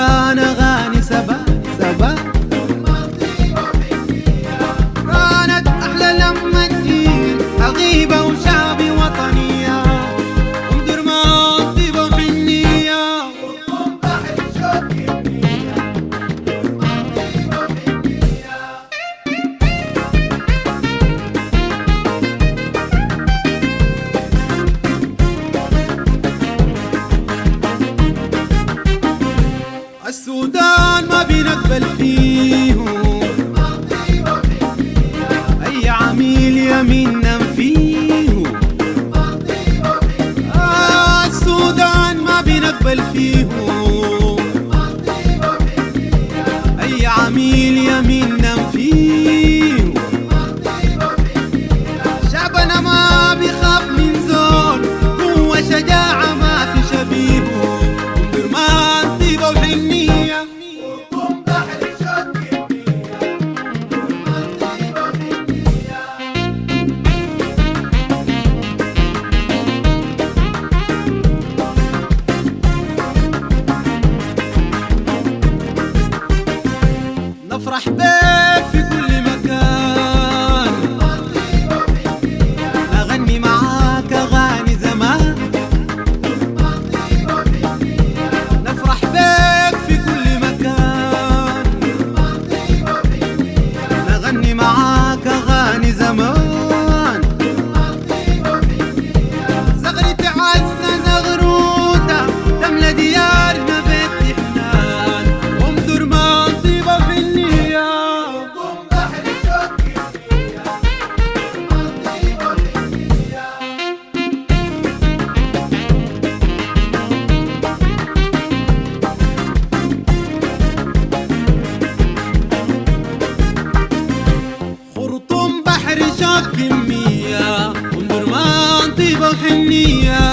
السودان أغاني سبا سبا كانت أحلى لما تجي عغيبة وشعبي وطنية ومدرمان طيبة وحنية قرطوم بحر شوق كمية درمان طيبة وحنية. السودان ما بنقبل فيه درمان طيبة وحنية. أي عميل يمين ننفيه درمان طيبة وحنية. السودان ما بنقبل فيه درمان طيبة وحنية. أي عميل يمين ننفيه درمان طيبة وحنية. شعبنا ما بيخاف من زول هو شجاعة ما في شبيهه درمان طيبة وحنية قرطوم بحر شوق كمية درمان طيبة وحنية. نفرح بيك في كل مكان درمان طيبة وحنية. أغني معاك أغاني زمان درمان طيبة وحنية. نفرح بيك في كل مكان درمان طيبة وحنية. نغني معاك أغاني زمان درمان طيبة وحنية. زغرتي عزة زغروتة تملى ديارنا بيت حنان أم درمان طيبة وحنية قرطوم بحر شوق كمية درمان طيبة وحنية. خرطوم بحر شاق كمية أم درمان طيبة وحنية